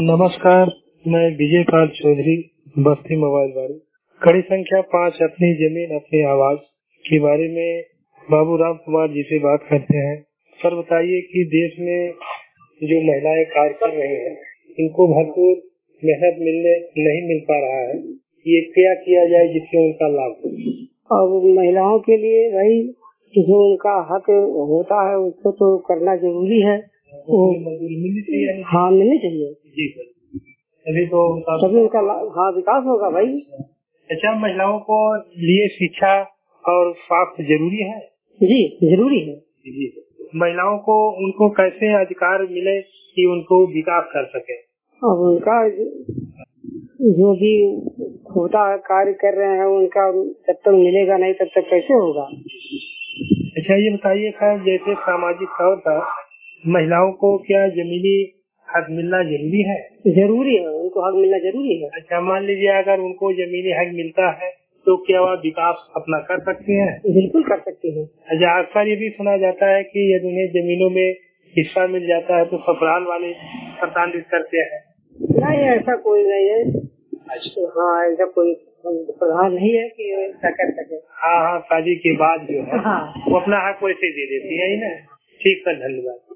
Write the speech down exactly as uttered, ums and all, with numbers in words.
नमस्कार, मैं विजय पाल चौधरी, बस्ती मोबाइल वाली। कड़ी संख्या पाँच अपनी जमीन अपनी आवाज के बारे में बाबू राम कुमार जी से बात करते हैं। सर बताइए कि देश में जो महिलाएं कार्य कर रही हैं, इनको भरपूर मेहनत मिलने नहीं मिल पा रहा है, ये क्या किया जाए जिससे उनका लाभ हो? अब महिलाओं के लिए भाई जो उनका हक होता है उसको तो करना जरूरी है। वो मिलनी चाहिए। हाँ मिलनी चाहिए जी सर, तभी तो तभी उनका हाँ विकास होगा भाई। अच्छा, महिलाओं को लिए शिक्षा और स्वास्थ्य जरूरी है? जी जरूरी है। जी, महिलाओं को उनको कैसे अधिकार मिले कि उनको विकास कर सके? अब उनका जो भी होता है कार्य कर रहे हैं उनका जब तक मिलेगा नहीं तब तक कैसे होगा। अच्छा ये बताइए सर, जैसे सामाजिक तौर पर महिलाओं को क्या जमीनी हक मिलना जरूरी है? जरूरी है, उनको हक मिलना जरूरी है। अच्छा मान लीजिए अगर उनको जमीनी हक मिलता है तो क्या वह विकास अपना कर सकती हैं? बिल्कुल कर सकती है। अच्छा अक्सर ये भी सुना जाता है कि यदि उन्हें जमीनों में हिस्सा मिल जाता है तो ससुराल वाले प्रताड़ित करते हैं। नहीं ऐसा कोई नहीं है। अच्छा हाँ, ऐसा कोई प्रधान नहीं है कि ऐसा कर सके। हाँ हाँ, शादी के बाद जो है हाँ। वो अपना हक वैसे दे देती है ही ना। ठीक सर, धन्यवाद।